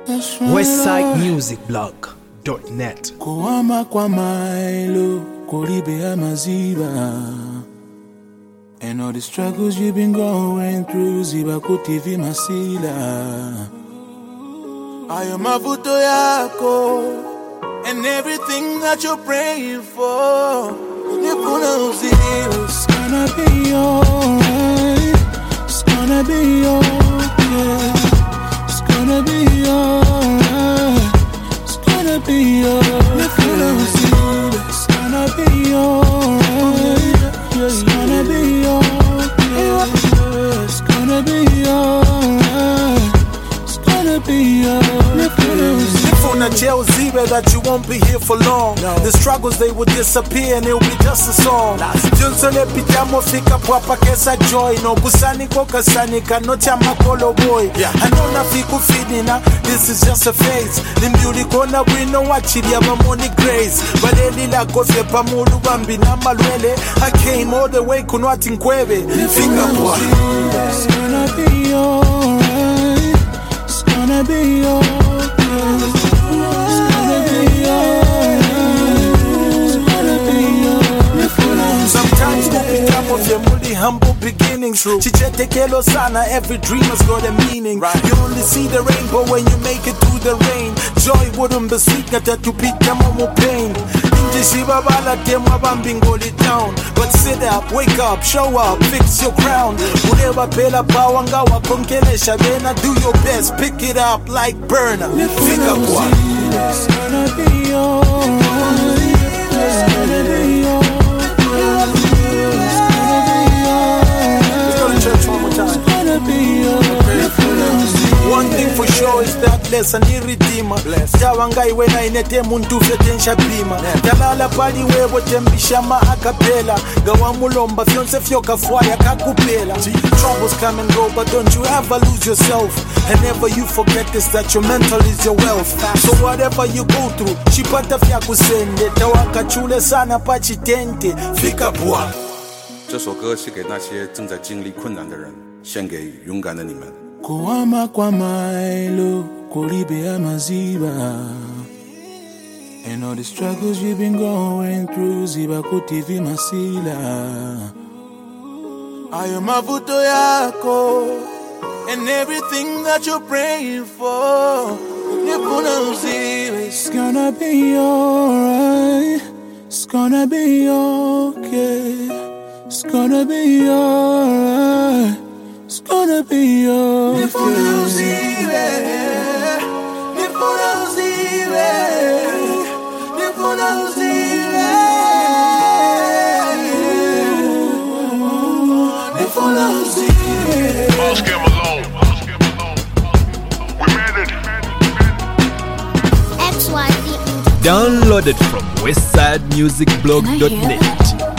westsidemusicblog.net. Kuama kwa mailo, kolibe amaziba. And all the struggles you've been going through, ziba kutivi masila. Ayo mavuto yako, and everything that you're praying for. It's gonna be alright. It's gonna be okay. It's gonna be alright. It's gonna be alright. It's gonna be alright. It's gonna be okay. It's gonna be alright. It's gonna be alright. From the jail zero that you won't be here for long. The struggles they will disappear and it'll be just a song. Junsole pitamo fika pwapa kesa joy. No gusani ko kasani no chama kolo boy. I know na fiku fidina. This is just a phase. Nimbiuli kona we know what chili ya mamoni grace. Baleli la kofye pamulu bambi na malwele. I came all the way kunwati nkwebe. Finger boy. It's gonna be alright. It's gonna be okay. Sometimes you become of your multi humble beginnings. Chichetekelo sana, every dream has got a meaning. You only see the rainbow when you make it through the rain. Joy wouldn't be sweet, that you beat them more pain. Shiba bala temwa bambingoli down. But sit up, wake up, show up, fix your crown. Whatever pela pawanga wa konkelesha, then do your best, pick it up like burner. Pick up one. It's gonna be alright. It's gonna be alright. Let's go to church one more time. It's gonna be alright. One thing for sure is that lesson iritima. Jawangai wena inete muntu fetensha bima. Dalala pali wewe tembishama akapela. Gawa mulomba fyonse fyoka fwaya kakupela. Troubles come and go, but don't you ever lose yourself. And never you forget this, that your mental is your wealth. So whatever you go through, chipata fya kusende. Tawaka chule sana pachitente. Fika bwa. 这首歌是给那些正在经历困难的人，献给勇敢的你们。 Kuama kwa mailo, kolibe amaziba. And all the struggles you've been going through, ziba kutivi masila. Ayo mavuto yako, and everything that you're praying for. It's gonna be alright. It's gonna be okay. It's gonna be alright. It's gonna be okay. Ask him alone. We made it. XYZ. Downloaded from westsidemusicblog.net.